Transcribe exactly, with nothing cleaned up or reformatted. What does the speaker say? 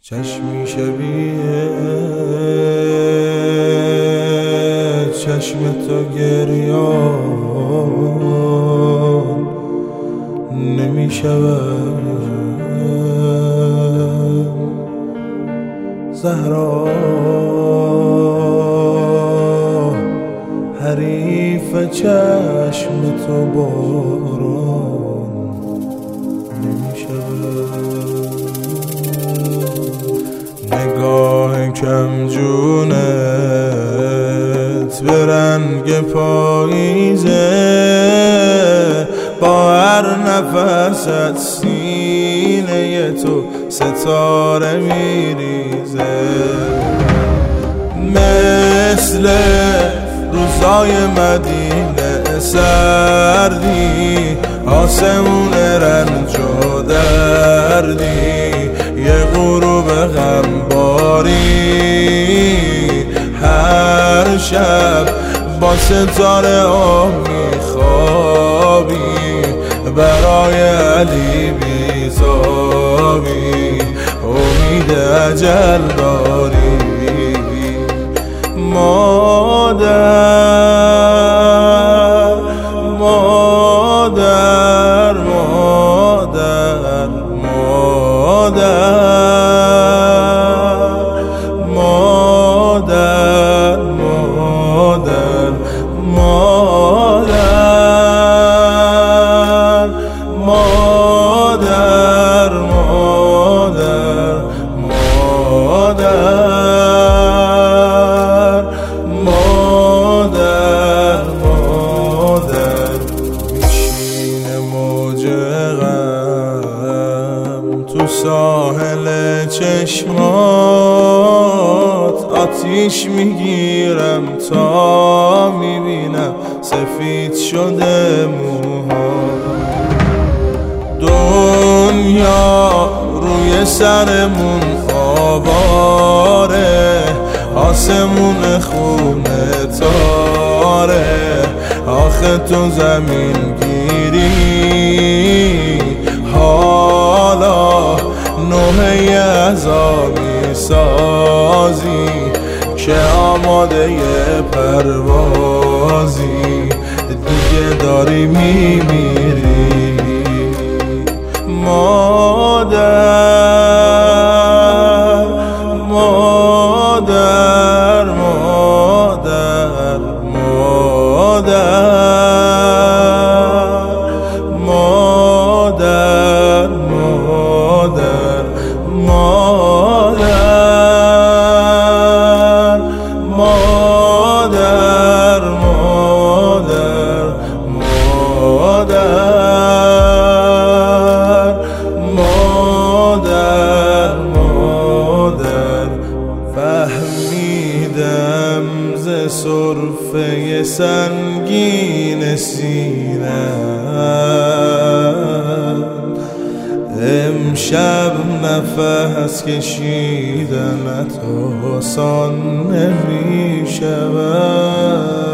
چشمی شبیه چشم تو گریان نمی شود زهرا، حریف چشم تو باران نمی شود. نگاه کم جونت به رنگ پاییزه، با هر نفست سینه تو ستاره میریزه، مثل روزای مدینه سردی، آسمون رنج و دردی، یه غروب غمباری، هر شب با ستاره ها میخوابی، برای علی بیزابی، امید اجل داری. مادر مادر مادر مادر مادر مادر مادر مادر مادر مادر مادر میشینه موج غم تو ساحل چشمات، آتیش میگیرم تا میبینم سفید شده موها، دنیا روی سرمون آواره، آسمون خونه تاره، آخه تو زمین گیری، حالا نوحه عذابی سازی که آماده پروازی، دیگه داری میمیری. مادر مادر مادر مادر مادر مادر مادر مادر مادر مادر فهمیدم ز سرفه سنگین سینه‌ام، امشب نفس کشیدنت آسان نمی شود.